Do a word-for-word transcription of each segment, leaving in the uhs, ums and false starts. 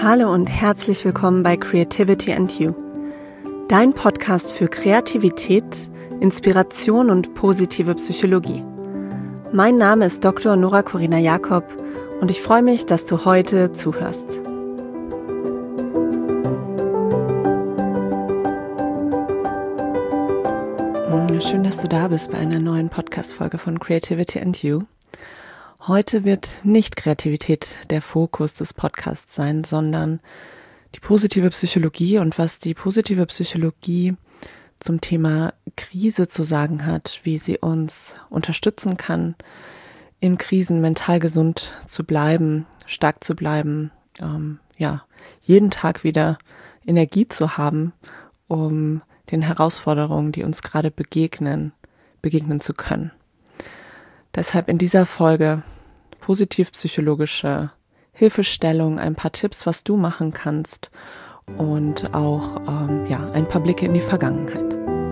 Hallo und herzlich willkommen bei Creativity and You, dein Podcast für Kreativität, Inspiration und positive Psychologie. Mein Name ist Doktor Nora Corina Jakob und ich freue mich, dass du heute zuhörst. Schön, dass du da bist bei einer neuen Podcast-Folge von Creativity and You. Heute wird nicht Kreativität der Fokus des Podcasts sein, sondern die positive Psychologie und was die positive Psychologie zum Thema Krise zu sagen hat, wie sie uns unterstützen kann, in Krisen mental gesund zu bleiben, stark zu bleiben, ähm, ja, jeden Tag wieder Energie zu haben, um den Herausforderungen, die uns gerade begegnen, begegnen zu können. Deshalb in dieser Folge positiv-psychologische Hilfestellung, ein paar Tipps, was du machen kannst und auch ähm, ja, ein paar Blicke in die Vergangenheit.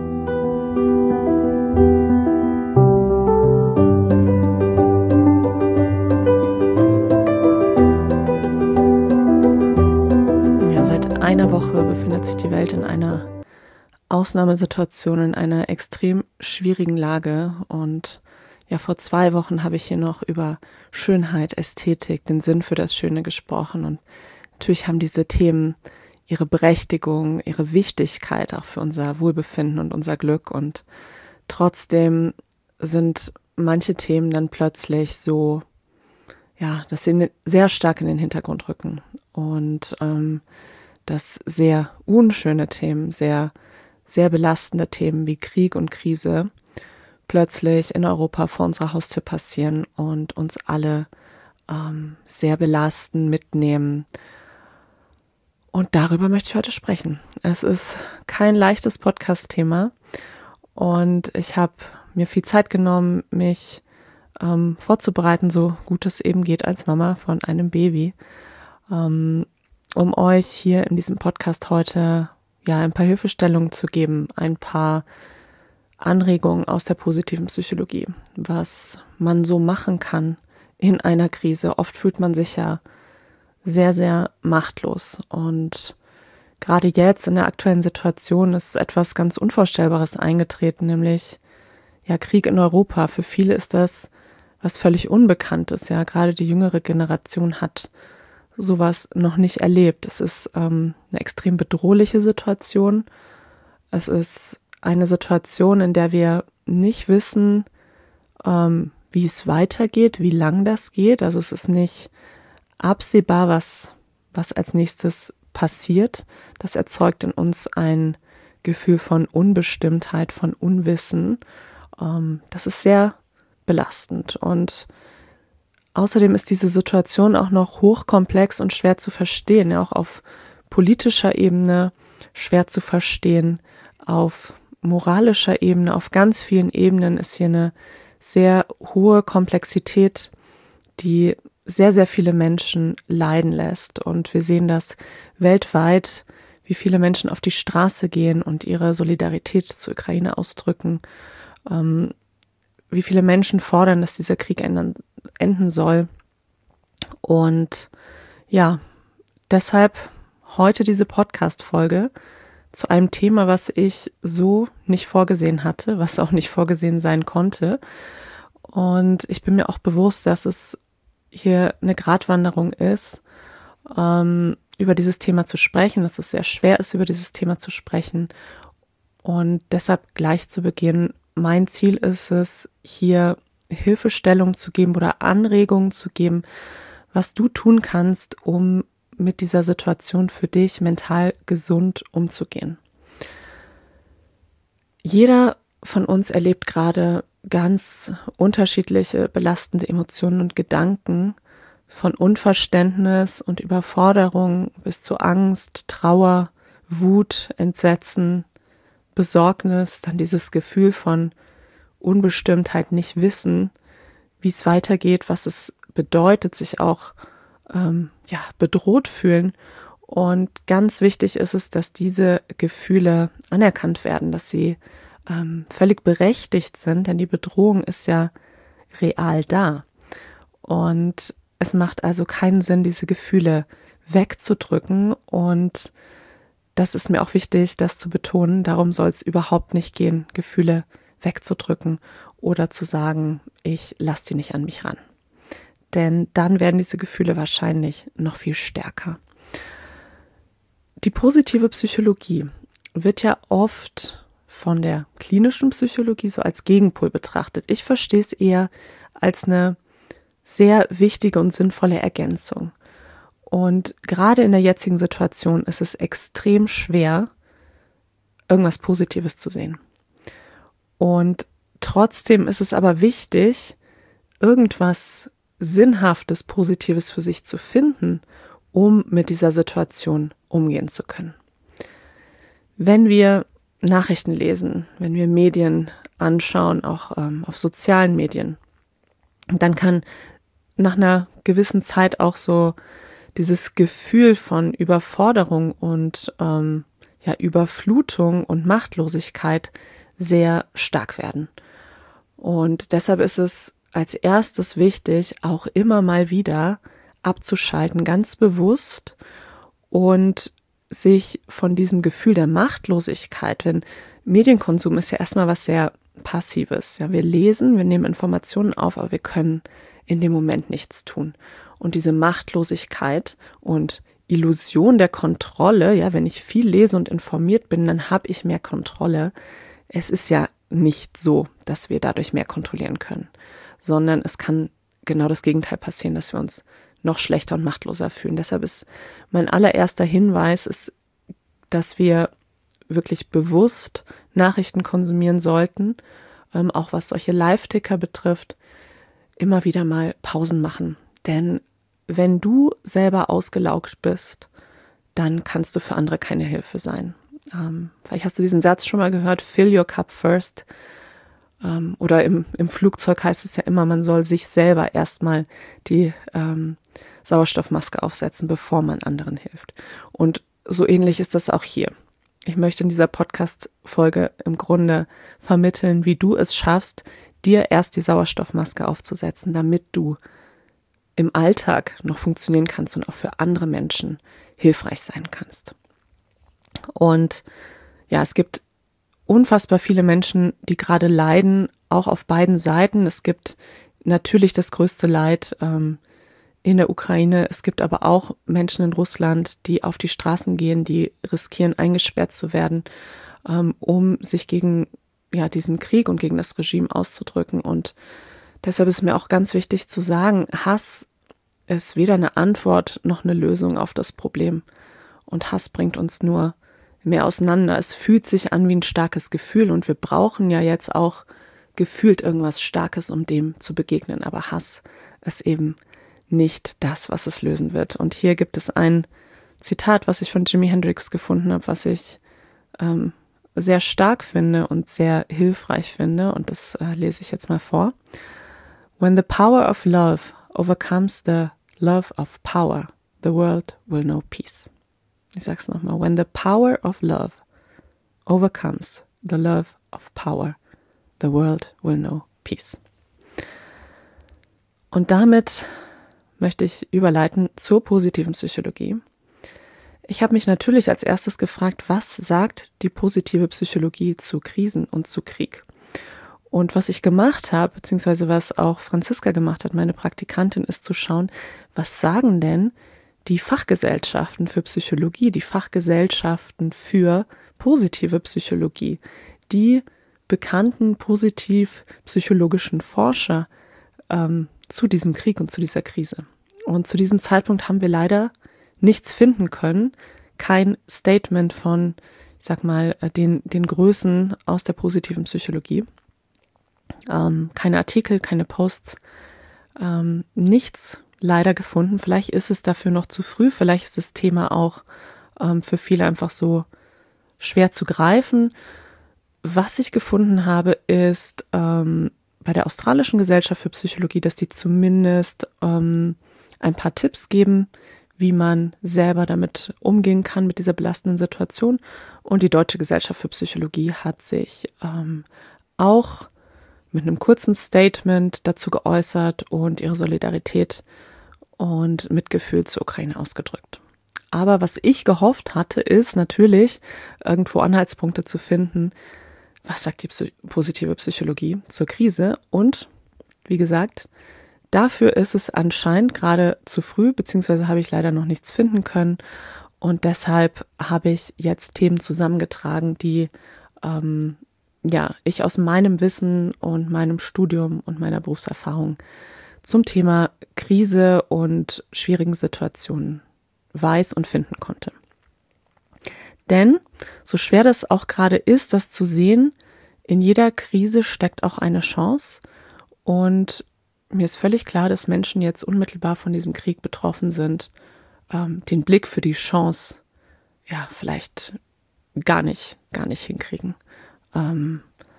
Ja, seit einer Woche befindet sich die Welt in einer Ausnahmesituation, in einer extrem schwierigen Lage und ja, vor zwei Wochen habe ich hier noch über Schönheit, Ästhetik, den Sinn für das Schöne gesprochen und natürlich haben diese Themen ihre Berechtigung, ihre Wichtigkeit auch für unser Wohlbefinden und unser Glück und trotzdem sind manche Themen dann plötzlich so, ja, dass sie sehr stark in den Hintergrund rücken und ähm, dass sehr unschöne Themen, sehr, sehr belastende Themen wie Krieg und Krise plötzlich in Europa vor unserer Haustür passieren und uns alle ähm, sehr belasten, mitnehmen. Und darüber möchte ich heute sprechen. Es ist kein leichtes Podcast-Thema und ich habe mir viel Zeit genommen, mich ähm, vorzubereiten, so gut es eben geht als Mama von einem Baby, ähm, um euch hier in diesem Podcast heute ja ein paar Hilfestellungen zu geben, ein paar Anregungen aus der positiven Psychologie, was man so machen kann in einer Krise. Oft fühlt man sich ja sehr, sehr machtlos und gerade jetzt in der aktuellen Situation ist etwas ganz Unvorstellbares eingetreten, nämlich ja Krieg in Europa. Für viele ist das was völlig Unbekanntes, ja, gerade die jüngere Generation hat sowas noch nicht erlebt. Es ist ähm, eine extrem bedrohliche Situation. Es ist eine Situation, in der wir nicht wissen, ähm, wie es weitergeht, wie lang das geht. Also es ist nicht absehbar, was, was als nächstes passiert. Das erzeugt in uns ein Gefühl von Unbestimmtheit, von Unwissen. Ähm, das ist sehr belastend. Und außerdem ist diese Situation auch noch hochkomplex und schwer zu verstehen, ja, auch auf politischer Ebene schwer zu verstehen, auf moralischer Ebene, auf ganz vielen Ebenen ist hier eine sehr hohe Komplexität, die sehr, sehr viele Menschen leiden lässt. Und wir sehen das weltweit, wie viele Menschen auf die Straße gehen und ihre Solidarität zur Ukraine ausdrücken, ähm, wie viele Menschen fordern, dass dieser Krieg enden, enden soll. Und ja, deshalb heute diese Podcast-Folge zu einem Thema, was ich so nicht vorgesehen hatte, was auch nicht vorgesehen sein konnte. Und ich bin mir auch bewusst, dass es hier eine Gratwanderung ist, ähm, über dieses Thema zu sprechen, dass es sehr schwer ist, über dieses Thema zu sprechen. Und deshalb gleich zu Beginn, mein Ziel ist es, hier Hilfestellung zu geben oder Anregungen zu geben, was du tun kannst, um mit dieser Situation für dich mental gesund umzugehen. Jeder von uns erlebt gerade ganz unterschiedliche belastende Emotionen und Gedanken, von Unverständnis und Überforderung bis zu Angst, Trauer, Wut, Entsetzen, Besorgnis, dann dieses Gefühl von Unbestimmtheit, nicht wissen, wie es weitergeht, was es bedeutet, sich auch ähm, ja, bedroht fühlen. Und ganz wichtig ist es, dass diese Gefühle anerkannt werden, dass sie ähm, völlig berechtigt sind, denn die Bedrohung ist ja real da. Und es macht also keinen Sinn, diese Gefühle wegzudrücken. Und das ist mir auch wichtig, das zu betonen. Darum soll es überhaupt nicht gehen, Gefühle wegzudrücken oder zu sagen, ich lasse die nicht an mich ran. Denn dann werden diese Gefühle wahrscheinlich noch viel stärker. Die positive Psychologie wird ja oft von der klinischen Psychologie so als Gegenpol betrachtet. Ich verstehe es eher als eine sehr wichtige und sinnvolle Ergänzung. Und gerade in der jetzigen Situation ist es extrem schwer, irgendwas Positives zu sehen. Und trotzdem ist es aber wichtig, irgendwas Sinnhaftes, Positives für sich zu finden, um mit dieser Situation umgehen zu können. Wenn wir Nachrichten lesen, wenn wir Medien anschauen, auch ähm, auf sozialen Medien, dann kann nach einer gewissen Zeit auch so dieses Gefühl von Überforderung und ähm, ja, Überflutung und Machtlosigkeit sehr stark werden. Und deshalb ist es als erstes wichtig, auch immer mal wieder abzuschalten, ganz bewusst und sich von diesem Gefühl der Machtlosigkeit, denn Medienkonsum ist ja erstmal was sehr Passives. Ja, wir lesen, wir nehmen Informationen auf, aber wir können in dem Moment nichts tun. Und diese Machtlosigkeit und Illusion der Kontrolle, ja, wenn ich viel lese und informiert bin, dann habe ich mehr Kontrolle. Es ist ja nicht so, dass wir dadurch mehr kontrollieren können, sondern es kann genau das Gegenteil passieren, dass wir uns noch schlechter und machtloser fühlen. Deshalb ist mein allererster Hinweis, ist, dass wir wirklich bewusst Nachrichten konsumieren sollten, ähm, auch was solche Live-Ticker betrifft, immer wieder mal Pausen machen. Denn wenn du selber ausgelaugt bist, dann kannst du für andere keine Hilfe sein. Ähm, vielleicht hast du diesen Satz schon mal gehört, fill your cup first. Ähm, oder im, im Flugzeug heißt es ja immer, man soll sich selber erstmal die ähm, Sauerstoffmaske aufsetzen, bevor man anderen hilft. Und so ähnlich ist das auch hier. Ich möchte in dieser Podcast-Folge im Grunde vermitteln, wie du es schaffst, dir erst die Sauerstoffmaske aufzusetzen, damit du im Alltag noch funktionieren kannst und auch für andere Menschen hilfreich sein kannst. Und ja, es gibt unfassbar viele Menschen, die gerade leiden, auch auf beiden Seiten. Es gibt natürlich das größte Leid ähm, in der Ukraine. Es gibt aber auch Menschen in Russland, die auf die Straßen gehen, die riskieren, eingesperrt zu werden, ähm, um sich gegen ja, diesen Krieg und gegen das Regime auszudrücken. Und deshalb ist mir auch ganz wichtig zu sagen, Hass ist weder eine Antwort noch eine Lösung auf das Problem. Und Hass bringt uns nur mehr auseinander. Es fühlt sich an wie ein starkes Gefühl und wir brauchen ja jetzt auch gefühlt irgendwas Starkes, um dem zu begegnen. Aber Hass ist eben nicht das, was es lösen wird. Und hier gibt es ein Zitat, was ich von Jimi Hendrix gefunden habe, was ich ähm, sehr stark finde und sehr hilfreich finde. Und das äh, lese ich jetzt mal vor. When the power of love overcomes the love of power, the world will know peace. Ich sag's nochmal. When the power of love overcomes the love of power, the world will know peace. Und damit möchte ich überleiten zur positiven Psychologie. Ich habe mich natürlich als erstes gefragt, was sagt die positive Psychologie zu Krisen und zu Krieg? Und was ich gemacht habe, beziehungsweise was auch Franziska gemacht hat, meine Praktikantin, ist zu schauen, was sagen denn die Fachgesellschaften für Psychologie, die Fachgesellschaften für positive Psychologie, die bekannten positiv-psychologischen Forscher ähm, zu diesem Krieg und zu dieser Krise. Und zu diesem Zeitpunkt haben wir leider nichts finden können, kein Statement von, ich sag mal, den, den Größen aus der positiven Psychologie. Ähm, keine Artikel, keine Posts, ähm, nichts leider gefunden. Vielleicht ist es dafür noch zu früh, vielleicht ist das Thema auch ähm, für viele einfach so schwer zu greifen. Was ich gefunden habe, ist ähm, bei der Australischen Gesellschaft für Psychologie, dass die zumindest ähm, ein paar Tipps geben, wie man selber damit umgehen kann, mit dieser belastenden Situation. Und die Deutsche Gesellschaft für Psychologie hat sich ähm, auch mit einem kurzen Statement dazu geäußert und ihre Solidarität und Mitgefühl zur Ukraine ausgedrückt. Aber was ich gehofft hatte, ist natürlich, irgendwo Anhaltspunkte zu finden, was sagt die Psy- positive Psychologie zur Krise. Und wie gesagt, dafür ist es anscheinend gerade zu früh, beziehungsweise habe ich leider noch nichts finden können. Und deshalb habe ich jetzt Themen zusammengetragen, die ähm, ja, ich aus meinem Wissen und meinem Studium und meiner Berufserfahrung zum Thema Krise und schwierigen Situationen weiß und finden konnte. Denn, so schwer das auch gerade ist, das zu sehen, in jeder Krise steckt auch eine Chance. Und mir ist völlig klar, dass Menschen jetzt unmittelbar von diesem Krieg betroffen sind, ähm, den Blick für die Chance, ja, vielleicht gar nicht, gar nicht hinkriegen. Ähm,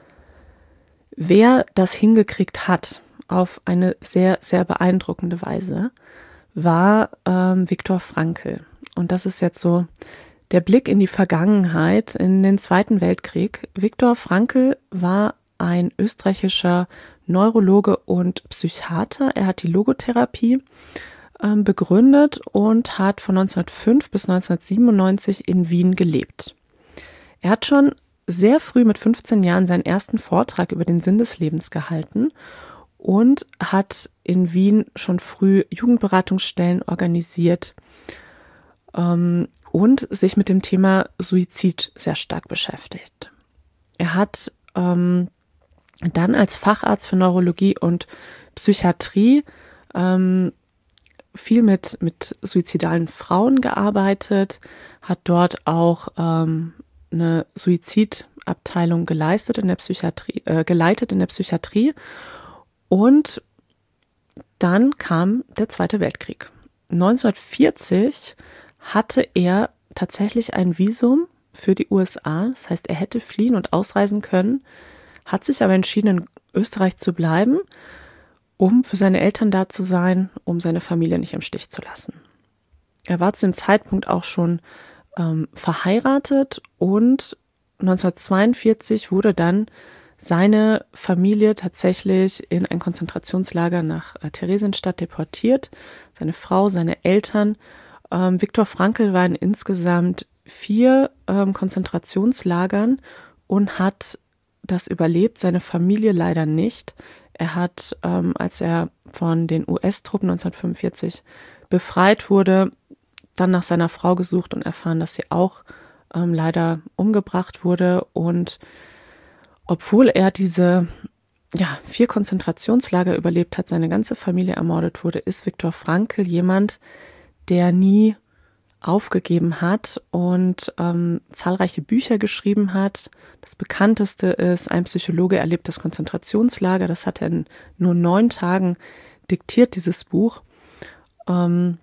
wer das hingekriegt hat, auf eine sehr, sehr beeindruckende Weise, war ähm, Viktor Frankl. Und das ist jetzt so der Blick in die Vergangenheit, in den Zweiten Weltkrieg. Viktor Frankl war ein österreichischer Neurologe und Psychiater. Er hat die Logotherapie ähm, begründet und hat von neunzehnhundertfünf bis neunzehnhundertsiebenundneunzig in Wien gelebt. Er hat schon sehr früh mit fünfzehn Jahren seinen ersten Vortrag über den Sinn des Lebens gehalten und hat in Wien schon früh Jugendberatungsstellen organisiert ähm, und sich mit dem Thema Suizid sehr stark beschäftigt. Er hat ähm, dann als Facharzt für Neurologie und Psychiatrie ähm, viel mit, mit suizidalen Frauen gearbeitet, hat dort auch ähm, eine Suizidabteilung geleistet in der Psychiatrie, äh, geleitet in der Psychiatrie. Und dann kam der Zweite Weltkrieg. neunzehnhundertvierzig hatte er tatsächlich ein Visum für die U S A. Das heißt, er hätte fliehen und ausreisen können, hat sich aber entschieden, in Österreich zu bleiben, um für seine Eltern da zu sein, um seine Familie nicht im Stich zu lassen. Er war zu dem Zeitpunkt auch schon ähm, verheiratet und neunzehnhundertzweiundvierzig wurde dann seine Familie tatsächlich in ein Konzentrationslager nach äh, Theresienstadt deportiert. Seine Frau, seine Eltern. Ähm, Viktor Frankl war in insgesamt vier ähm, Konzentrationslagern und hat das überlebt, seine Familie leider nicht. Er hat, ähm, als er von den U S-Truppen neunzehnhundertfünfundvierzig befreit wurde, dann nach seiner Frau gesucht und erfahren, dass sie auch ähm, leider umgebracht wurde. Und obwohl er diese ja, vier Konzentrationslager überlebt hat, seine ganze Familie ermordet wurde, ist Viktor Frankl jemand, der nie aufgegeben hat und ähm, zahlreiche Bücher geschrieben hat. Das bekannteste ist Ein Psychologe erlebt das Konzentrationslager. Das hat er in nur neun Tagen diktiert, dieses Buch. Ähm,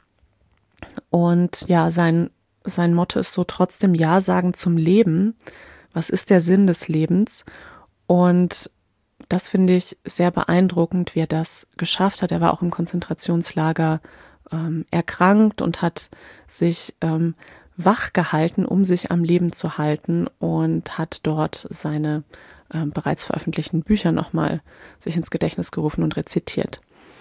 und ja, sein, sein Motto ist so: trotzdem Ja sagen zum Leben. Was ist der Sinn des Lebens? Und das finde ich sehr beeindruckend, wie er das geschafft hat. Er war auch im Konzentrationslager ähm, erkrankt und hat sich ähm, wach gehalten, um sich am Leben zu halten, und hat dort seine ähm, bereits veröffentlichten Bücher nochmal sich ins Gedächtnis gerufen und rezitiert.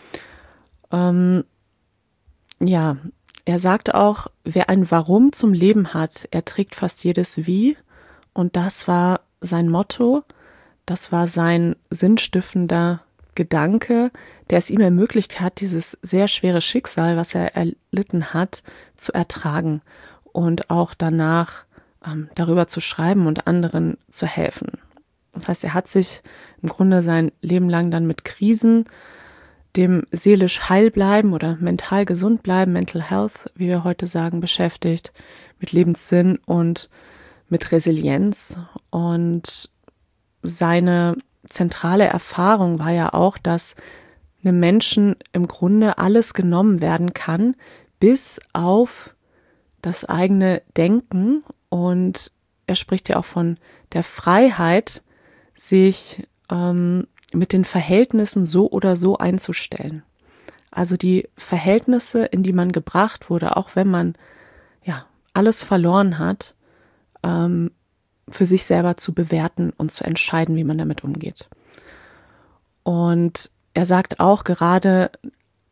Ähm, ja, er sagte auch, wer ein Warum zum Leben hat, er trägt fast jedes Wie, und das war sein Motto. Das war sein sinnstiftender Gedanke, der es ihm ermöglicht hat, dieses sehr schwere Schicksal, was er erlitten hat, zu ertragen und auch danach ähm, darüber zu schreiben und anderen zu helfen. Das heißt, er hat sich im Grunde sein Leben lang dann mit Krisen, dem seelisch heil bleiben oder mental gesund bleiben, Mental Health, wie wir heute sagen, beschäftigt, mit Lebenssinn und mit Resilienz. Und seine zentrale Erfahrung war ja auch, dass einem Menschen im Grunde alles genommen werden kann, bis auf das eigene Denken. Und er spricht ja auch von der Freiheit, sich ähm, mit den Verhältnissen so oder so einzustellen. Also die Verhältnisse, in die man gebracht wurde, auch wenn man ja alles verloren hat, ähm, für sich selber zu bewerten und zu entscheiden, wie man damit umgeht. Und er sagt auch, gerade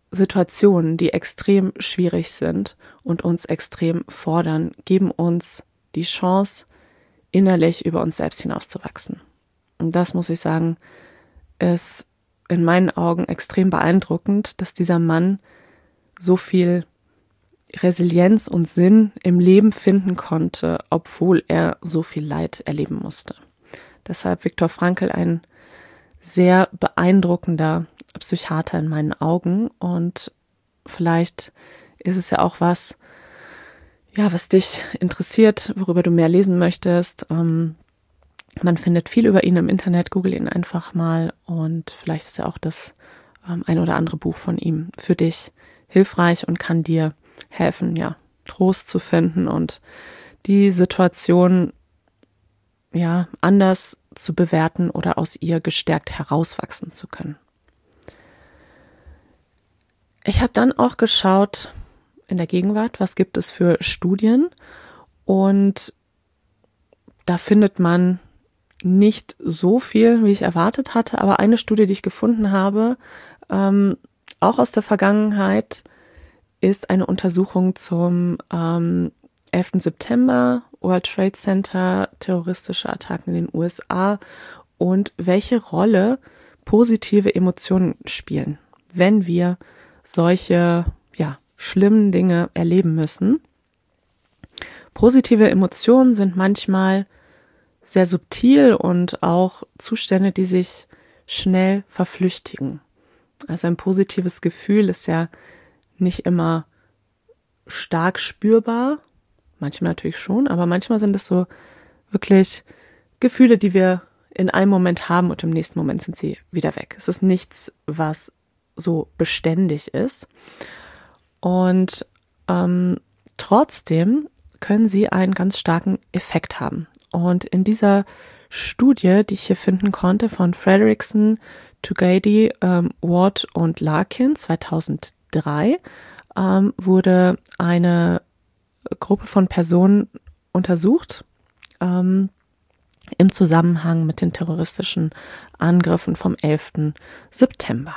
Situationen, die extrem schwierig sind und uns extrem fordern, geben uns die Chance, innerlich über uns selbst hinauszuwachsen. Und das, muss ich sagen, ist in meinen Augen extrem beeindruckend, dass dieser Mann so viel Resilienz und Sinn im Leben finden konnte, obwohl er so viel Leid erleben musste. Deshalb Viktor Frankl ein sehr beeindruckender Psychiater in meinen Augen, und vielleicht ist es ja auch was, ja, was dich interessiert, worüber du mehr lesen möchtest. Ähm, man findet viel über ihn im Internet, google ihn einfach mal, und vielleicht ist ja auch das ähm, ein oder andere Buch von ihm für dich hilfreich und kann dir helfen, ja, Trost zu finden und die Situation ja anders zu bewerten oder aus ihr gestärkt herauswachsen zu können. Ich habe dann auch geschaut in der Gegenwart, was gibt es für Studien, und da findet man nicht so viel, wie ich erwartet hatte, aber eine Studie, die ich gefunden habe, ähm, auch aus der Vergangenheit, ist eine Untersuchung zum ähm, elften September, World Trade Center, terroristische Attacken in den U S A und welche Rolle positive Emotionen spielen, wenn wir solche, ja, schlimmen Dinge erleben müssen. Positive Emotionen sind manchmal sehr subtil und auch Zustände, die sich schnell verflüchtigen. Also ein positives Gefühl ist ja nicht immer stark spürbar, manchmal natürlich schon, aber manchmal sind es so wirklich Gefühle, die wir in einem Moment haben und im nächsten Moment sind sie wieder weg. Es ist nichts, was so beständig ist. Und ähm, trotzdem können sie einen ganz starken Effekt haben. Und in dieser Studie, die ich hier finden konnte, von Fredrickson, Tugady, ähm, Ward und Larkin zweitausenddrei, ähm, wurde eine Gruppe von Personen untersucht, ähm, im Zusammenhang mit den terroristischen Angriffen vom elften September.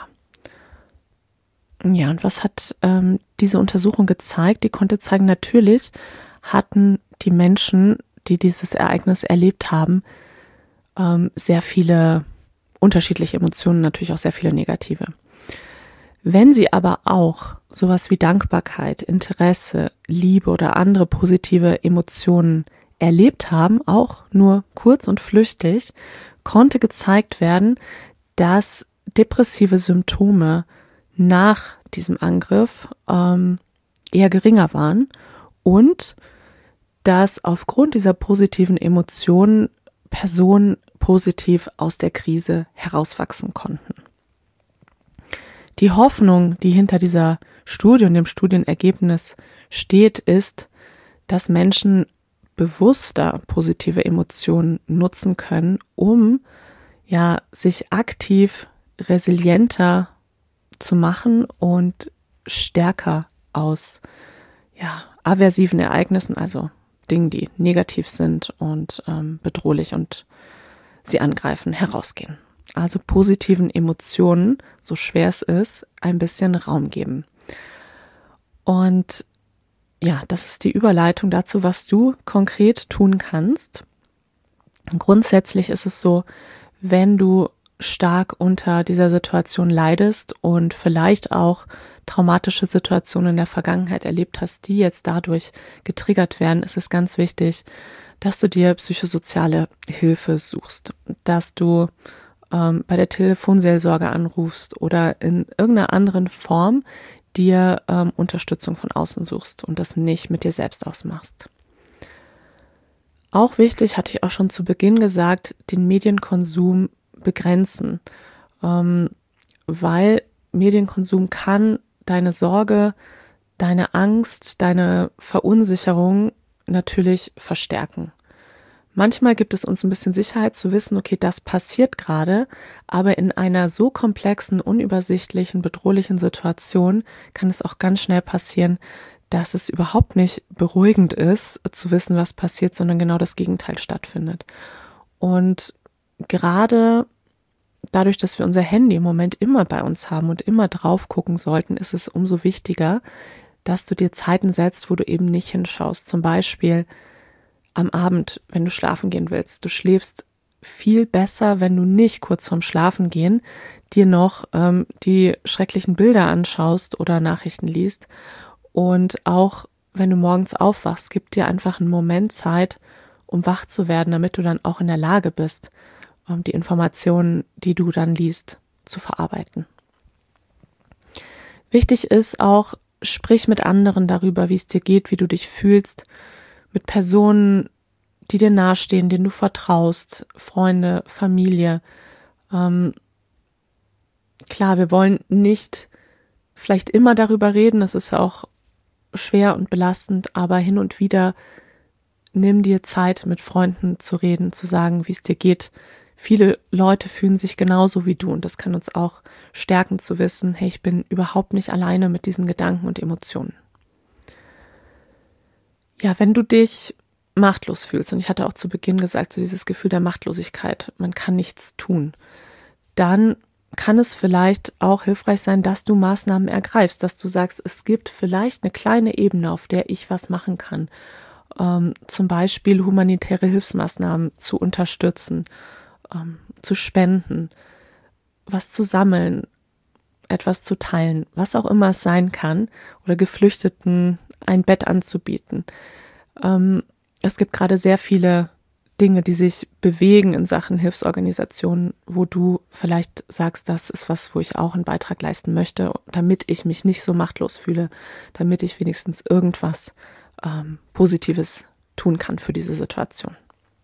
Ja, und was hat ähm, diese Untersuchung gezeigt? Die konnte zeigen, natürlich hatten die Menschen, die dieses Ereignis erlebt haben, ähm, sehr viele unterschiedliche Emotionen, natürlich auch sehr viele negative. Wenn sie aber auch sowas wie Dankbarkeit, Interesse, Liebe oder andere positive Emotionen erlebt haben, auch nur kurz und flüchtig, konnte gezeigt werden, dass depressive Symptome nach diesem Angriff ähm, eher geringer waren und dass aufgrund dieser positiven Emotionen Personen positiv aus der Krise herauswachsen konnten. Die Hoffnung, die hinter dieser Studie und dem Studienergebnis steht, ist, dass Menschen bewusster positive Emotionen nutzen können, um ja sich aktiv resilienter zu machen und stärker aus ja, aversiven Ereignissen, also Dingen, die negativ sind und ähm, bedrohlich und sie angreifen, herausgehen. Also positiven Emotionen, so schwer es ist, ein bisschen Raum geben. Und ja, das ist die Überleitung dazu, was du konkret tun kannst. Grundsätzlich ist es so, wenn du stark unter dieser Situation leidest und vielleicht auch traumatische Situationen in der Vergangenheit erlebt hast, die jetzt dadurch getriggert werden, ist es ganz wichtig, dass du dir psychosoziale Hilfe suchst, dass du ähm, bei der Telefonseelsorge anrufst oder in irgendeiner anderen Form dir ähm, Unterstützung von außen suchst und das nicht mit dir selbst ausmachst. Auch wichtig, hatte ich auch schon zu Beginn gesagt, den Medienkonsum begrenzen, ähm, weil Medienkonsum kann deine Sorge, deine Angst, deine Verunsicherung natürlich verstärken. Manchmal gibt es uns ein bisschen Sicherheit zu wissen, okay, das passiert gerade, aber in einer so komplexen, unübersichtlichen, bedrohlichen Situation kann es auch ganz schnell passieren, dass es überhaupt nicht beruhigend ist, zu wissen, was passiert, sondern genau das Gegenteil stattfindet. Und gerade dadurch, dass wir unser Handy im Moment immer bei uns haben und immer drauf gucken sollten, ist es umso wichtiger, dass du dir Zeiten setzt, wo du eben nicht hinschaust. Zum Beispiel am Abend, wenn du schlafen gehen willst. Du schläfst viel besser, wenn du nicht kurz vorm Schlafengehen dir noch ähm, die schrecklichen Bilder anschaust oder Nachrichten liest. Und auch wenn du morgens aufwachst, gib dir einfach einen Moment Zeit, um wach zu werden, damit du dann auch in der Lage bist, um die Informationen, die du dann liest, zu verarbeiten. Wichtig ist auch, sprich mit anderen darüber, wie es dir geht, wie du dich fühlst, mit Personen, die dir nahestehen, denen du vertraust, Freunde, Familie. Ähm, klar, wir wollen nicht vielleicht immer darüber reden, das ist auch schwer und belastend, aber hin und wieder nimm dir Zeit, mit Freunden zu reden, zu sagen, wie es dir geht. Viele Leute fühlen sich genauso wie du und das kann uns auch stärken zu wissen, hey, ich bin überhaupt nicht alleine mit diesen Gedanken und Emotionen. Ja, wenn du dich machtlos fühlst, und ich hatte auch zu Beginn gesagt, so dieses Gefühl der Machtlosigkeit, man kann nichts tun, dann kann es vielleicht auch hilfreich sein, dass du Maßnahmen ergreifst, dass du sagst, es gibt vielleicht eine kleine Ebene, auf der ich was machen kann, ähm, zum Beispiel humanitäre Hilfsmaßnahmen zu unterstützen, ähm, zu spenden, was zu sammeln, etwas zu teilen, was auch immer es sein kann, oder Geflüchteten ein Bett anzubieten. Ähm, es gibt gerade sehr viele Dinge, die sich bewegen in Sachen Hilfsorganisationen, wo du vielleicht sagst, das ist was, wo ich auch einen Beitrag leisten möchte, damit ich mich nicht so machtlos fühle, damit ich wenigstens irgendwas ähm, Positives tun kann für diese Situation.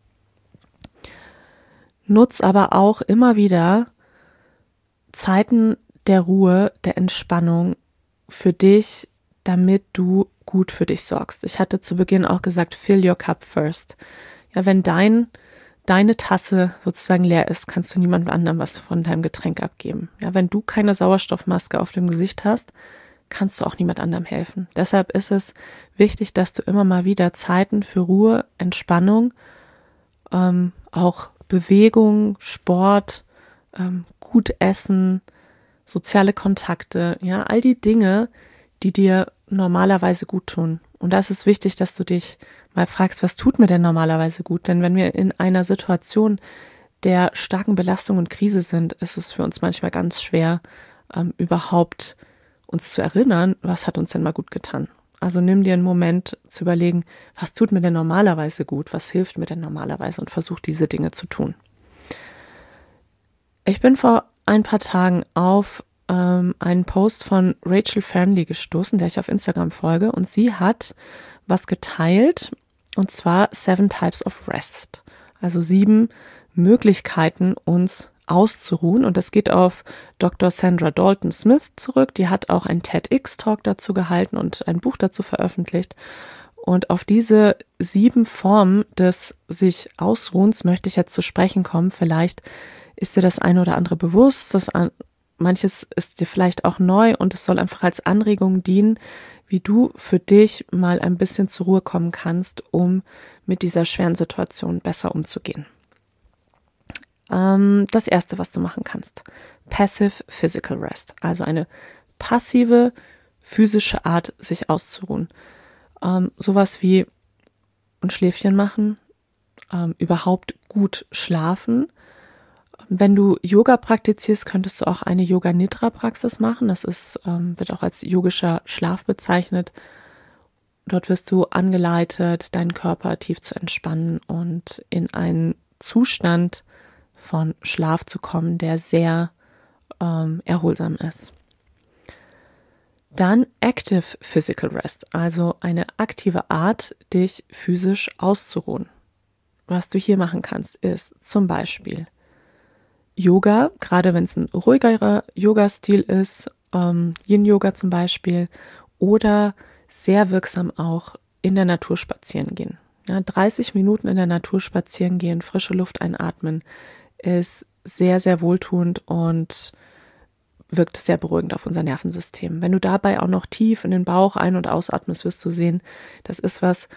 Nutz aber auch immer wieder Zeiten der Ruhe, der Entspannung für dich, damit du gut für dich sorgst. Ich hatte zu Beginn auch gesagt, fill your cup first. Ja, wenn dein, deine Tasse sozusagen leer ist, kannst du niemand anderem was von deinem Getränk abgeben. Ja, wenn du keine Sauerstoffmaske auf dem Gesicht hast, kannst du auch niemand anderem helfen. Deshalb ist es wichtig, dass du immer mal wieder Zeiten für Ruhe, Entspannung, ähm, auch Bewegung, Sport, ähm, gut essen, soziale Kontakte, ja, all die Dinge, die dir normalerweise gut tun. Und da ist es wichtig, dass du dich mal fragst, was tut mir denn normalerweise gut? Denn wenn wir in einer Situation der starken Belastung und Krise sind, ist es für uns manchmal ganz schwer, ähm, überhaupt uns zu erinnern, was hat uns denn mal gut getan. Also nimm dir einen Moment zu überlegen, was tut mir denn normalerweise gut? Was hilft mir denn normalerweise? Und versuch diese Dinge zu tun. Ich bin vor ein paar Tagen auf ähm, einen Post von Rachel Fernley gestoßen, der ich auf Instagram folge, und sie hat was geteilt, und zwar Seven Types of Rest, also sieben Möglichkeiten, uns auszuruhen, und das geht auf Doktor Sandra Dalton Smith zurück, die hat auch einen TEDx-Talk dazu gehalten und ein Buch dazu veröffentlicht, und auf diese sieben Formen des sich Ausruhens möchte ich jetzt zu sprechen kommen. Vielleicht ist dir das eine oder andere bewusst, das an, manches ist dir vielleicht auch neu, und es soll einfach als Anregung dienen, wie du für dich mal ein bisschen zur Ruhe kommen kannst, um mit dieser schweren Situation besser umzugehen. Ähm, das erste, was du machen kannst: Passive Physical Rest, also eine passive physische Art, sich auszuruhen. Ähm, sowas wie ein Schläfchen machen, ähm, überhaupt gut schlafen. Wenn du Yoga praktizierst, könntest du auch eine Yoga-Nidra-Praxis machen. Das ist, ähm, wird auch als yogischer Schlaf bezeichnet. Dort wirst du angeleitet, deinen Körper tief zu entspannen und in einen Zustand von Schlaf zu kommen, der sehr ähm, erholsam ist. Dann Active Physical Rest, also eine aktive Art, dich physisch auszuruhen. Was du hier machen kannst, ist zum Beispiel Yoga, gerade wenn es ein ruhigerer Yoga-Stil ist, ähm, Yin-Yoga zum Beispiel, oder sehr wirksam auch in der Natur spazieren gehen. Ja, dreißig Minuten in der Natur spazieren gehen, frische Luft einatmen, ist sehr, sehr wohltuend und wirkt sehr beruhigend auf unser Nervensystem. Wenn du dabei auch noch tief in den Bauch ein- und ausatmest, wirst du sehen, das ist was,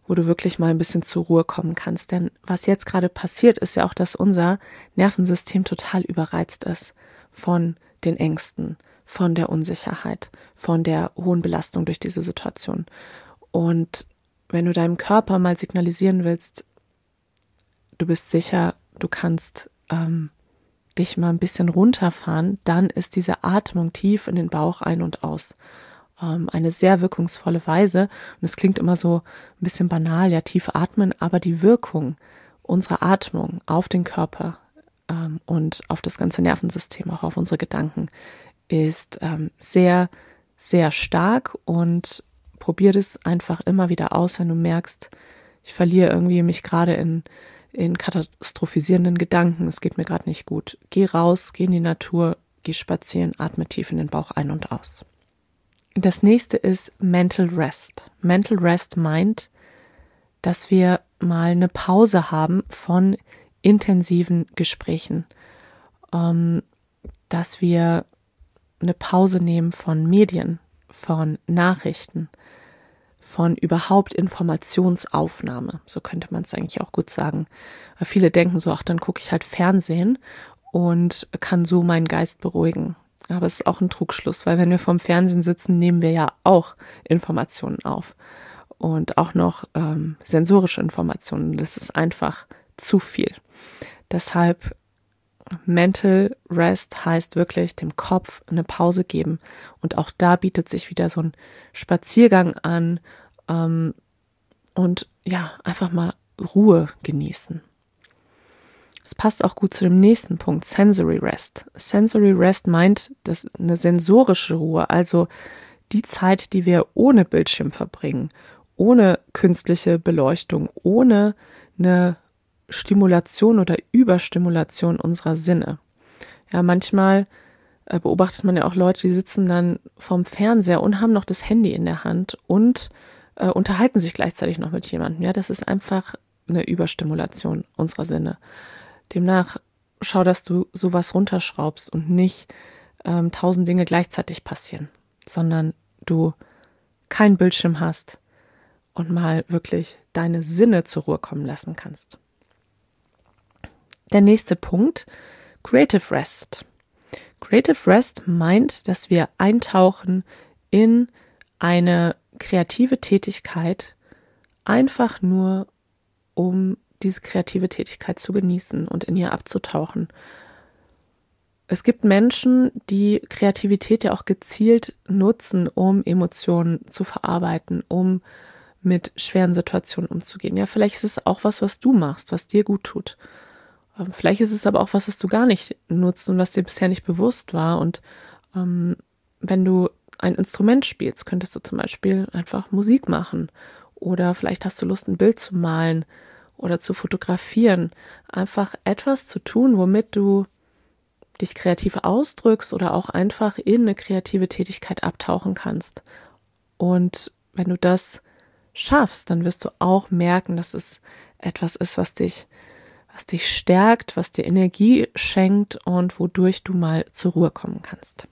wo du wirklich mal ein bisschen zur Ruhe kommen kannst. Denn was jetzt gerade passiert, ist ja auch, dass unser Nervensystem total überreizt ist von den Ängsten, von der Unsicherheit, von der hohen Belastung durch diese Situation. Und wenn du deinem Körper mal signalisieren willst, du bist sicher, du kannst ähm, dich mal ein bisschen runterfahren, dann ist diese Atmung tief in den Bauch ein und aus ähm, eine sehr wirkungsvolle Weise. Und es klingt immer so ein bisschen banal, ja, tief atmen, aber die Wirkung unserer Atmung auf den Körper ähm, und auf das ganze Nervensystem, auch auf unsere Gedanken, ist ähm, sehr, sehr stark. Und probier das einfach immer wieder aus, wenn du merkst, ich verliere irgendwie mich gerade in, in katastrophisierenden Gedanken, es geht mir gerade nicht gut. Geh raus, geh in die Natur, geh spazieren, atme tief in den Bauch ein und aus. Das nächste ist Mental Rest. Mental Rest meint, dass wir mal eine Pause haben von intensiven Gesprächen, ähm, dass wir eine Pause nehmen von Medien, von Nachrichten, von überhaupt Informationsaufnahme. So könnte man es eigentlich auch gut sagen. Weil viele denken so, ach, dann gucke ich halt Fernsehen und kann so meinen Geist beruhigen. Aber es ist auch ein Trugschluss, weil wenn wir vorm Fernsehen sitzen, nehmen wir ja auch Informationen auf. Und auch noch ähm, sensorische Informationen. Das ist einfach zu viel. Deshalb Mental Rest heißt wirklich dem Kopf eine Pause geben. Und auch da bietet sich wieder so ein Spaziergang an ähm, und ja, einfach mal Ruhe genießen. Es passt auch gut zu dem nächsten Punkt, Sensory Rest. Sensory Rest meint, dass eine sensorische Ruhe, also die Zeit, die wir ohne Bildschirm verbringen, ohne künstliche Beleuchtung, ohne eine Stimulation oder Überstimulation unserer Sinne. Ja, manchmal äh, beobachtet man ja auch Leute, die sitzen dann vorm Fernseher und haben noch das Handy in der Hand und äh, unterhalten sich gleichzeitig noch mit jemandem. Ja, das ist einfach eine Überstimulation unserer Sinne. Demnach schau, dass du sowas runterschraubst und nicht ähm, tausend Dinge gleichzeitig passieren, sondern du keinen Bildschirm hast und mal wirklich deine Sinne zur Ruhe kommen lassen kannst. Der nächste Punkt, Creative Rest. Creative Rest meint, dass wir eintauchen in eine kreative Tätigkeit, einfach nur um diese kreative Tätigkeit zu genießen und in ihr abzutauchen. Es gibt Menschen, die Kreativität ja auch gezielt nutzen, um Emotionen zu verarbeiten, um mit schweren Situationen umzugehen. Ja, vielleicht ist es auch was, was du machst, was dir gut tut. Vielleicht ist es aber auch was, was du gar nicht nutzt und was dir bisher nicht bewusst war. Und ähm, wenn du ein Instrument spielst, könntest du zum Beispiel einfach Musik machen. Oder vielleicht hast du Lust, ein Bild zu malen oder zu fotografieren. Einfach etwas zu tun, womit du dich kreativ ausdrückst oder auch einfach in eine kreative Tätigkeit abtauchen kannst. Und wenn du das schaffst, dann wirst du auch merken, dass es etwas ist, was dich was dich stärkt, was dir Energie schenkt und wodurch du mal zur Ruhe kommen kannst.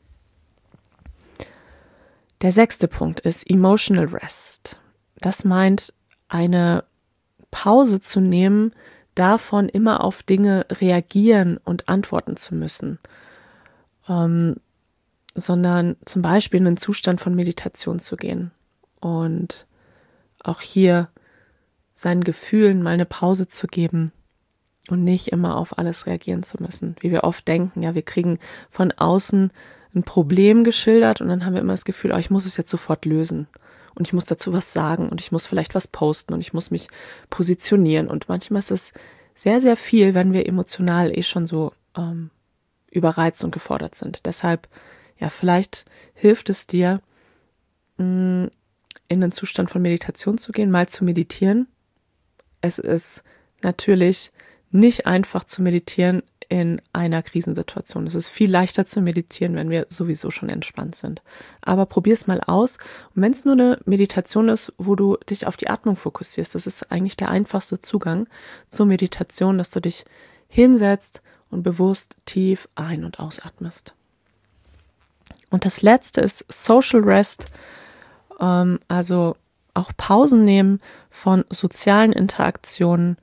Der sechste Punkt ist Emotional Rest. Das meint, eine Pause zu nehmen, davon immer auf Dinge reagieren und antworten zu müssen, ähm, sondern zum Beispiel in einen Zustand von Meditation zu gehen und auch hier seinen Gefühlen mal eine Pause zu geben und nicht immer auf alles reagieren zu müssen, wie wir oft denken. Ja, wir kriegen von außen ein Problem geschildert und dann haben wir immer das Gefühl, oh, ich muss es jetzt sofort lösen und ich muss dazu was sagen und ich muss vielleicht was posten und ich muss mich positionieren. Und manchmal ist es sehr, sehr viel, wenn wir emotional eh schon so ähm, überreizt und gefordert sind. Deshalb, ja, vielleicht hilft es dir, mh, in den Zustand von Meditation zu gehen, mal zu meditieren. Es ist natürlich nicht einfach zu meditieren in einer Krisensituation. Es ist viel leichter zu meditieren, wenn wir sowieso schon entspannt sind. Aber probier es mal aus. Und wenn es nur eine Meditation ist, wo du dich auf die Atmung fokussierst, das ist eigentlich der einfachste Zugang zur Meditation, dass du dich hinsetzt und bewusst tief ein- und ausatmest. Und das letzte ist Social Rest, ähm, also auch Pausen nehmen von sozialen Interaktionen,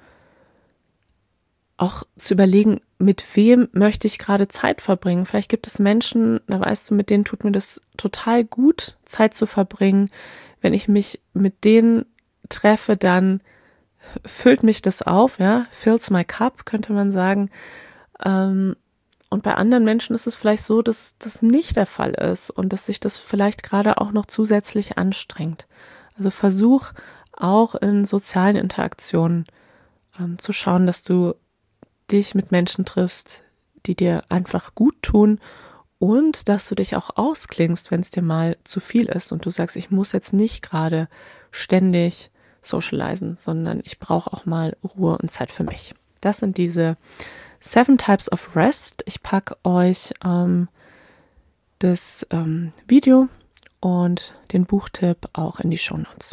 auch zu überlegen, mit wem möchte ich gerade Zeit verbringen. Vielleicht gibt es Menschen, da weißt du, mit denen tut mir das total gut, Zeit zu verbringen. Wenn ich mich mit denen treffe, dann füllt mich das auf, ja, fills my cup, könnte man sagen. Und bei anderen Menschen ist es vielleicht so, dass das nicht der Fall ist und dass sich das vielleicht gerade auch noch zusätzlich anstrengt. Also versuch auch in sozialen Interaktionen ähm, zu schauen, dass du dich mit Menschen triffst, die dir einfach gut tun und dass du dich auch ausklingst, wenn es dir mal zu viel ist und du sagst, ich muss jetzt nicht gerade ständig socialisen, sondern ich brauche auch mal Ruhe und Zeit für mich. Das sind diese Seven Types of Rest. Ich packe euch ähm, das ähm, Video und den Buchtipp auch in die Shownotes.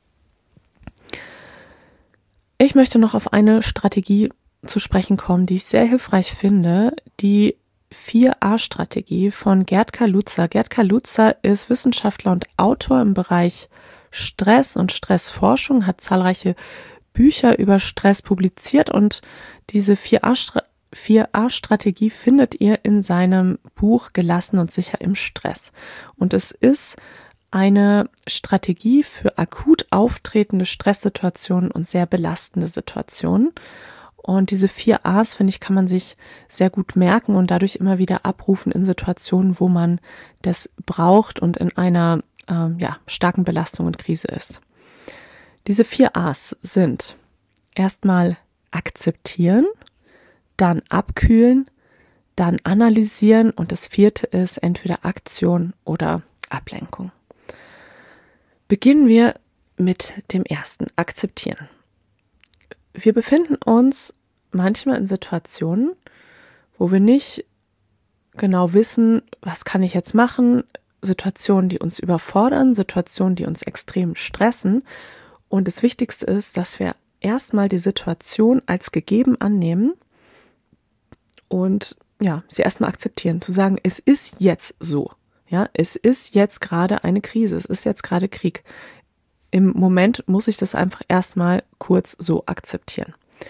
Ich möchte noch auf eine Strategie zu sprechen kommen, die ich sehr hilfreich finde, die vier A Strategie von Gerd Kaluza. Gerd Kaluza ist Wissenschaftler und Autor im Bereich Stress und Stressforschung, hat zahlreiche Bücher über Stress publiziert und diese vier A Strategie findet ihr in seinem Buch Gelassen und sicher im Stress. Und es ist eine Strategie für akut auftretende Stresssituationen und sehr belastende Situationen. Und diese vier A's, finde ich, kann man sich sehr gut merken und dadurch immer wieder abrufen in Situationen, wo man das braucht und in einer ähm, ja, starken Belastung und Krise ist. Diese vier A's sind erstmal akzeptieren, dann abkühlen, dann analysieren und das vierte ist entweder Aktion oder Ablenkung. Beginnen wir mit dem ersten, akzeptieren. Wir befinden uns manchmal in Situationen, wo wir nicht genau wissen, was kann ich jetzt machen, Situationen, die uns überfordern, Situationen, die uns extrem stressen. Und das Wichtigste ist, dass wir erstmal die Situation als gegeben annehmen und ja, sie erstmal akzeptieren, zu sagen, es ist jetzt so. Ja, es ist jetzt gerade eine Krise, es ist jetzt gerade Krieg. Im Moment muss ich das einfach erstmal kurz so akzeptieren.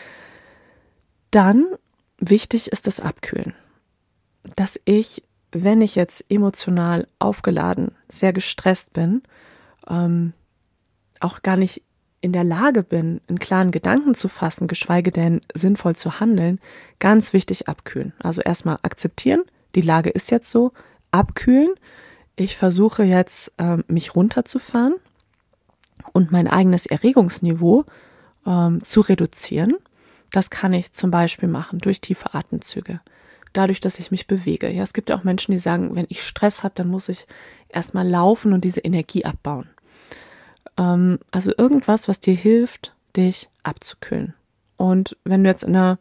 Dann wichtig ist das Abkühlen. Dass ich, wenn ich jetzt emotional aufgeladen, sehr gestresst bin, ähm, auch gar nicht in der Lage bin, einen klaren Gedanken zu fassen, geschweige denn sinnvoll zu handeln, ganz wichtig abkühlen. Also erstmal akzeptieren, die Lage ist jetzt so, abkühlen. Ich versuche jetzt, ähm, mich runterzufahren und mein eigenes Erregungsniveau ähm, zu reduzieren. Das kann ich zum Beispiel machen durch tiefe Atemzüge, dadurch, dass ich mich bewege. Ja, es gibt ja auch Menschen, die sagen, wenn ich Stress habe, dann muss ich erstmal laufen und diese Energie abbauen. Ähm, also irgendwas, was dir hilft, dich abzukühlen. Und wenn du jetzt in einer,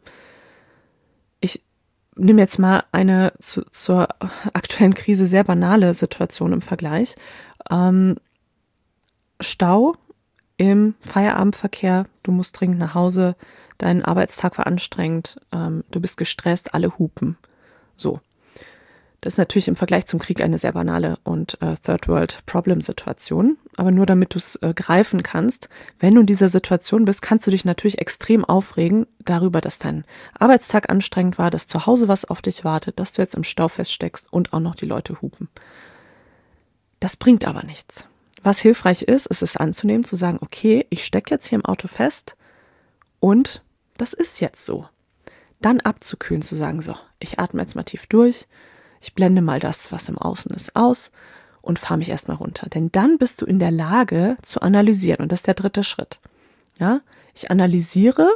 ich nehme jetzt mal eine zu, zur aktuellen Krise sehr banale Situation im Vergleich, ähm, Stau im Feierabendverkehr, du musst dringend nach Hause, dein Arbeitstag war anstrengend, ähm, du bist gestresst, alle hupen. So. Das ist natürlich im Vergleich zum Krieg eine sehr banale und äh, Third-World-Problem-Situation. Aber nur damit du es äh, greifen kannst, wenn du in dieser Situation bist, kannst du dich natürlich extrem aufregen darüber, dass dein Arbeitstag anstrengend war, dass zu Hause was auf dich wartet, dass du jetzt im Stau feststeckst und auch noch die Leute hupen. Das bringt aber nichts. Was hilfreich ist, ist es anzunehmen, zu sagen, okay, ich stecke jetzt hier im Auto fest und das ist jetzt so. Dann abzukühlen, zu sagen, so, ich atme jetzt mal tief durch, ich blende mal das, was im Außen ist, aus und fahre mich erstmal runter. Denn dann bist du in der Lage zu analysieren und das ist der dritte Schritt. Ja, ich analysiere,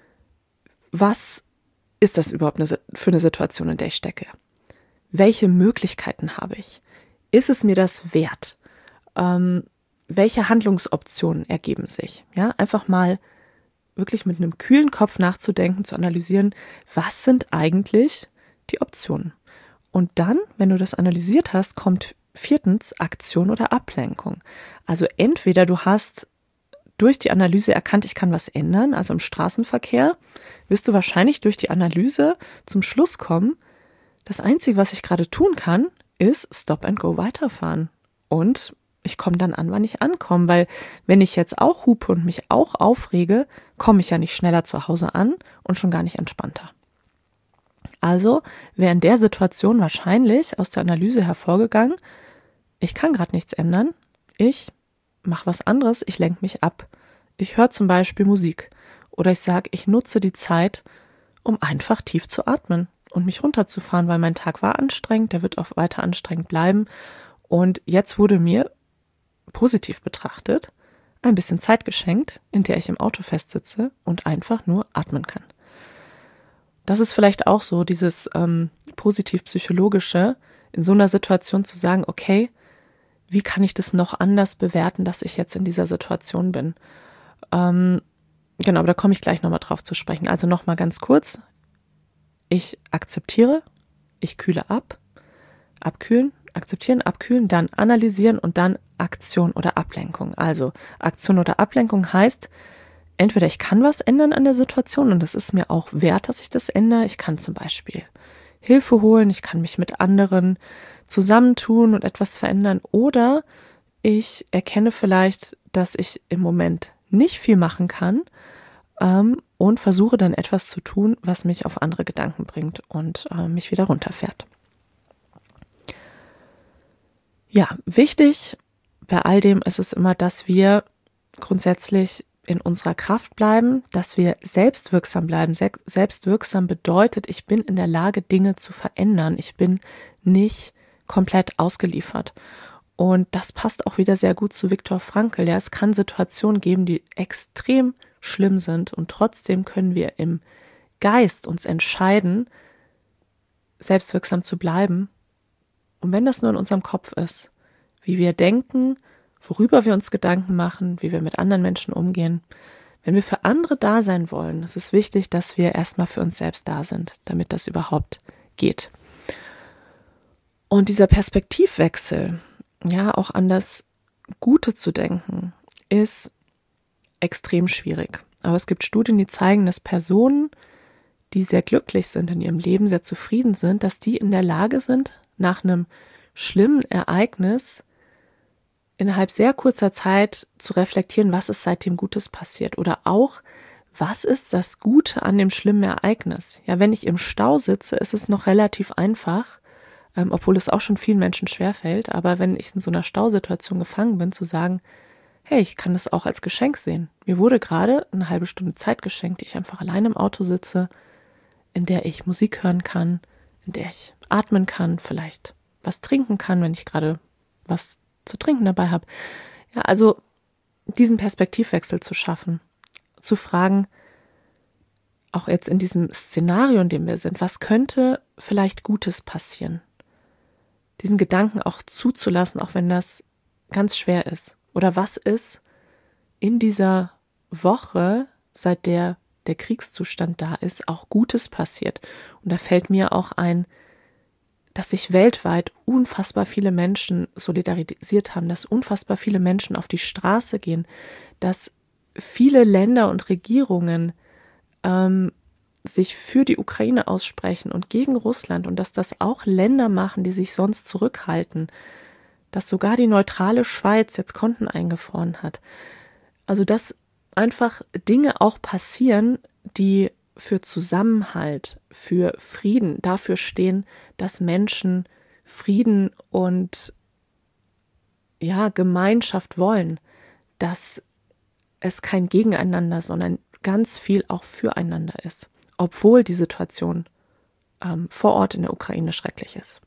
was ist das überhaupt für eine Situation, in der ich stecke? Welche Möglichkeiten habe ich? Ist es mir das wert? Ähm, welche Handlungsoptionen ergeben sich? Ja, einfach mal wirklich mit einem kühlen Kopf nachzudenken, zu analysieren, was sind eigentlich die Optionen? Und dann, wenn du das analysiert hast, kommt viertens Aktion oder Ablenkung. Also entweder du hast durch die Analyse erkannt, ich kann was ändern, also im Straßenverkehr wirst du wahrscheinlich durch die Analyse zum Schluss kommen, das Einzige, was ich gerade tun kann, ist Stop and Go weiterfahren und ich komme dann an, wann ich ankomme, weil wenn ich jetzt auch hupe und mich auch aufrege, komme ich ja nicht schneller zu Hause an und schon gar nicht entspannter. Also wäre in der Situation wahrscheinlich aus der Analyse hervorgegangen, ich kann gerade nichts ändern, ich mache was anderes, ich lenke mich ab. Ich höre zum Beispiel Musik oder ich sage, ich nutze die Zeit, um einfach tief zu atmen und mich runterzufahren, weil mein Tag war anstrengend, der wird auch weiter anstrengend bleiben. Und jetzt wurde mir positiv betrachtet ein bisschen Zeit geschenkt, in der ich im Auto festsitze und einfach nur atmen kann. Das ist vielleicht auch so, dieses ähm, positiv-psychologische, in so einer Situation zu sagen, okay, wie kann ich das noch anders bewerten, dass ich jetzt in dieser Situation bin? Ähm, genau, aber da komme ich gleich nochmal drauf zu sprechen. Also nochmal ganz kurz, ich akzeptiere, ich kühle ab, abkühlen, akzeptieren, abkühlen, dann analysieren und dann Aktion oder Ablenkung. Also Aktion oder Ablenkung heißt, entweder ich kann was ändern an der Situation und das ist mir auch wert, dass ich das ändere. Ich kann zum Beispiel Hilfe holen, ich kann mich mit anderen zusammentun und etwas verändern oder ich erkenne vielleicht, dass ich im Moment nicht viel machen kann ähm, und versuche dann etwas zu tun, was mich auf andere Gedanken bringt und äh, mich wieder runterfährt. Ja, wichtig bei all dem ist es immer, dass wir grundsätzlich in unserer Kraft bleiben, dass wir selbstwirksam bleiben. Selbstwirksam bedeutet, ich bin in der Lage, Dinge zu verändern. Ich bin nicht komplett ausgeliefert. Und das passt auch wieder sehr gut zu Viktor Frankl. Ja, es kann Situationen geben, die extrem schlimm sind und trotzdem können wir im Geist uns entscheiden, selbstwirksam zu bleiben. Und wenn das nur in unserem Kopf ist, wie wir denken, worüber wir uns Gedanken machen, wie wir mit anderen Menschen umgehen. Wenn wir für andere da sein wollen, ist es wichtig, dass wir erstmal für uns selbst da sind, damit das überhaupt geht. Und dieser Perspektivwechsel, ja, auch an das Gute zu denken, ist extrem schwierig. Aber es gibt Studien, die zeigen, dass Personen, die sehr glücklich sind in ihrem Leben, sehr zufrieden sind, dass die in der Lage sind, nach einem schlimmen Ereignis innerhalb sehr kurzer Zeit zu reflektieren, was ist seitdem Gutes passiert oder auch, was ist das Gute an dem schlimmen Ereignis? Ja, wenn ich im Stau sitze, ist es noch relativ einfach, ähm, obwohl es auch schon vielen Menschen schwerfällt, aber wenn ich in so einer Stausituation gefangen bin, zu sagen, hey, ich kann das auch als Geschenk sehen. Mir wurde gerade eine halbe Stunde Zeit geschenkt, die ich einfach allein im Auto sitze, in der ich Musik hören kann, in der ich atmen kann, vielleicht was trinken kann, wenn ich gerade was zu trinken dabei habe. Ja, also diesen Perspektivwechsel zu schaffen, zu fragen, auch jetzt in diesem Szenario, in dem wir sind, was könnte vielleicht Gutes passieren? Diesen Gedanken auch zuzulassen, auch wenn das ganz schwer ist. Oder was ist in dieser Woche, seit der der Kriegszustand da ist, auch Gutes passiert? Und da fällt mir auch ein, dass sich weltweit unfassbar viele Menschen solidarisiert haben, dass unfassbar viele Menschen auf die Straße gehen, dass viele Länder und Regierungen ähm, sich für die Ukraine aussprechen und gegen Russland und dass das auch Länder machen, die sich sonst zurückhalten, dass sogar die neutrale Schweiz jetzt Konten eingefroren hat. Also dass einfach Dinge auch passieren, die für Zusammenhalt, für Frieden, dafür stehen, dass Menschen Frieden und ja, Gemeinschaft wollen, dass es kein Gegeneinander, sondern ganz viel auch füreinander ist, obwohl die Situation ähm, vor Ort in der Ukraine schrecklich ist.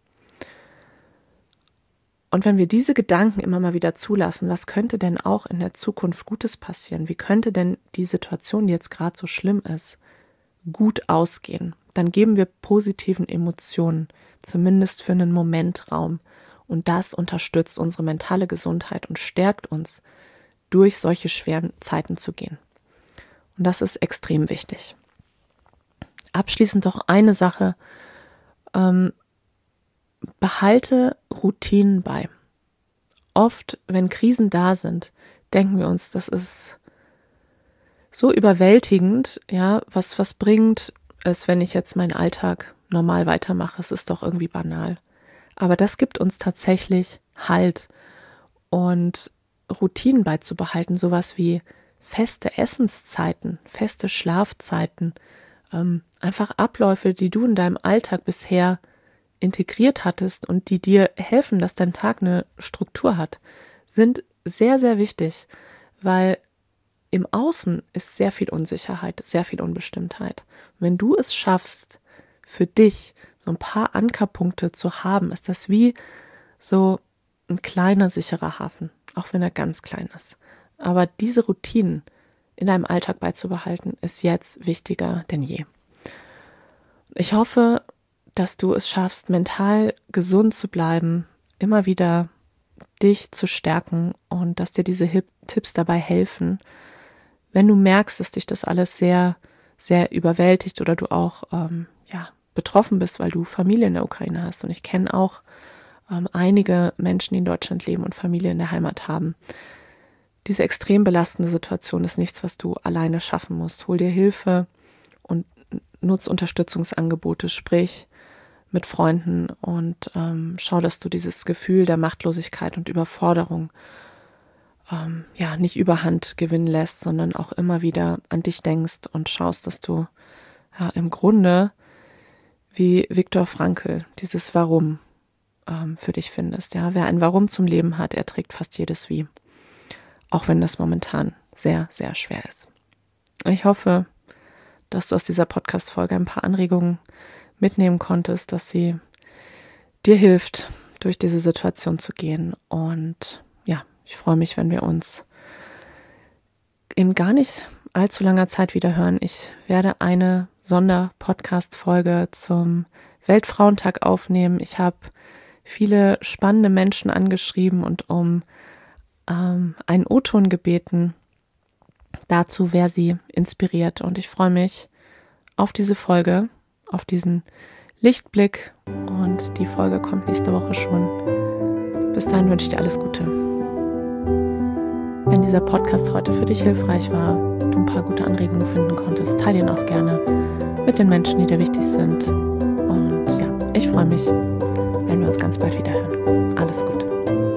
Und wenn wir diese Gedanken immer mal wieder zulassen, was könnte denn auch in der Zukunft Gutes passieren? Wie könnte denn die Situation, die jetzt gerade so schlimm ist, gut ausgehen? Dann geben wir positiven Emotionen, zumindest für einen Moment Raum. Und das unterstützt unsere mentale Gesundheit und stärkt uns, durch solche schweren Zeiten zu gehen. Und das ist extrem wichtig. Abschließend noch eine Sache. Ähm, behalte Routinen bei. Oft, wenn Krisen da sind, denken wir uns, das ist so überwältigend, ja, was, was bringt es, wenn ich jetzt meinen Alltag normal weitermache? Es ist doch irgendwie banal. Aber das gibt uns tatsächlich Halt. und Routinen beizubehalten, sowas wie feste Essenszeiten, feste Schlafzeiten, ähm, einfach Abläufe, die du in deinem Alltag bisher integriert hattest und die dir helfen, dass dein Tag eine Struktur hat, sind sehr, sehr wichtig, weil im Außen ist sehr viel Unsicherheit, sehr viel Unbestimmtheit. Wenn du es schaffst, für dich so ein paar Ankerpunkte zu haben, ist das wie so ein kleiner, sicherer Hafen, auch wenn er ganz klein ist. Aber diese Routinen in deinem Alltag beizubehalten, ist jetzt wichtiger denn je. Ich hoffe, dass du es schaffst, mental gesund zu bleiben, immer wieder dich zu stärken und dass dir diese Hip- Tipps dabei helfen, wenn du merkst, dass dich das alles sehr, sehr überwältigt oder du auch ähm, ja, betroffen bist, weil du Familie in der Ukraine hast. Und ich kenne auch ähm, einige Menschen, die in Deutschland leben und Familie in der Heimat haben. Diese extrem belastende Situation ist nichts, was du alleine schaffen musst. Hol dir Hilfe und nutz Unterstützungsangebote, sprich mit Freunden und ähm, schau, dass du dieses Gefühl der Machtlosigkeit und Überforderung ähm, ja nicht überhand gewinnen lässt, sondern auch immer wieder an dich denkst und schaust, dass du ja, im Grunde wie Viktor Frankl dieses Warum ähm, für dich findest. Ja, wer ein Warum zum Leben hat, er trägt fast jedes Wie. Auch wenn das momentan sehr, sehr schwer ist. Ich hoffe, dass du aus dieser Podcast-Folge ein paar Anregungen mitnehmen konntest, dass sie dir hilft, durch diese Situation zu gehen. Und ja, ich freue mich, wenn wir uns in gar nicht allzu langer Zeit wieder hören. Ich werde eine Sonder-Podcast-Folge zum Weltfrauentag aufnehmen. Ich habe viele spannende Menschen angeschrieben und um ähm, einen O-Ton gebeten dazu, wer sie inspiriert. Und ich freue mich auf diese Folge, auf diesen Lichtblick. Und die Folge kommt nächste Woche schon. Bis dahin wünsche ich dir alles Gute. Wenn dieser Podcast heute für dich hilfreich war, du ein paar gute Anregungen finden konntest, teile ihn auch gerne mit den Menschen, die dir wichtig sind. Und ja, ich freue mich, wenn wir uns ganz bald wieder hören. Alles Gute.